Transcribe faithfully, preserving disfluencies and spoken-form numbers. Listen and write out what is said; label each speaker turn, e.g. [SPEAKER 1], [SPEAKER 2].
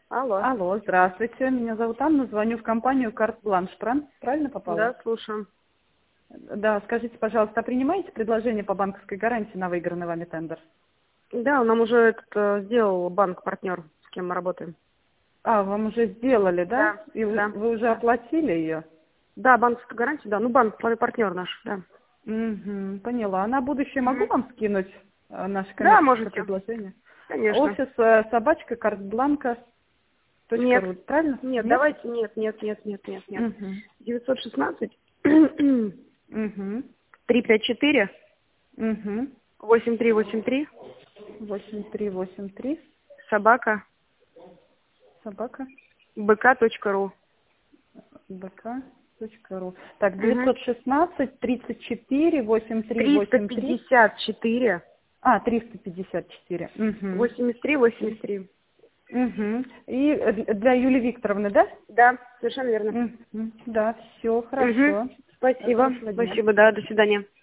[SPEAKER 1] Алло.
[SPEAKER 2] Алло, здравствуйте. Меня зовут Анна, звоню в компанию Карт Бланш. Прав- Правильно попала?
[SPEAKER 1] Да, слушаю.
[SPEAKER 2] Да, скажите, пожалуйста, а принимаете предложение по банковской гарантии на выигранный вами тендер?
[SPEAKER 1] Да, нам уже этот э, сделал банк-партнер, с кем мы работаем.
[SPEAKER 2] А, вам уже сделали, да?
[SPEAKER 1] Да,
[SPEAKER 2] И вы,
[SPEAKER 1] да.
[SPEAKER 2] вы уже
[SPEAKER 1] Да,
[SPEAKER 2] оплатили ее?
[SPEAKER 1] да, банковская гарантия, да. Ну, банк-партнер наш, да.
[SPEAKER 2] Угу, поняла. А на будущее могу
[SPEAKER 1] Мгм.
[SPEAKER 2] вам скинуть э, наше
[SPEAKER 1] Да,
[SPEAKER 2] коммерческое
[SPEAKER 1] можете.
[SPEAKER 2] предложение?
[SPEAKER 1] Конечно.
[SPEAKER 2] Офис э, собачка картбланка точка
[SPEAKER 1] Нет.
[SPEAKER 2] ру, правильно?
[SPEAKER 1] Нет,
[SPEAKER 2] Нет?
[SPEAKER 1] давайте, нет, нет, нет, нет, нет, нет.
[SPEAKER 2] Угу.
[SPEAKER 1] девятьсот шестнадцать
[SPEAKER 2] Угу.
[SPEAKER 1] три пять четыре
[SPEAKER 2] Угу.
[SPEAKER 1] восемь три восемь три
[SPEAKER 2] восемь три восемь три
[SPEAKER 1] собака
[SPEAKER 2] собака
[SPEAKER 1] бк.ру.
[SPEAKER 2] бк.ру. Так,
[SPEAKER 1] Угу.
[SPEAKER 2] девятьсот шестнадцать тридцать четыре восемьдесят три
[SPEAKER 1] триста
[SPEAKER 2] восемьдесят три.
[SPEAKER 1] пятьдесят четыре
[SPEAKER 2] А, триста пятьдесят четыре. Угу.
[SPEAKER 1] восемьдесят три восемьдесят три.
[SPEAKER 2] Угу. И э, для Юлии Викторовны, да?
[SPEAKER 1] Да, совершенно верно.
[SPEAKER 2] Угу. Да, все
[SPEAKER 1] Угу.
[SPEAKER 2] хорошо.
[SPEAKER 1] Спасибо.
[SPEAKER 2] Хорошего дня.
[SPEAKER 1] Спасибо, да, до свидания.